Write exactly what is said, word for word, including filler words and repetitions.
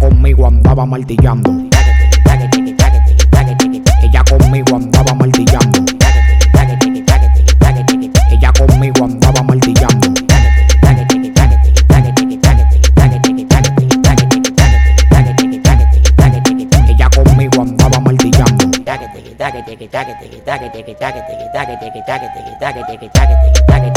conmigo andaba martillando. Ella conmigo andaba martillando. Ella conmigo andaba martillando. Ella conmigo andaba martillando.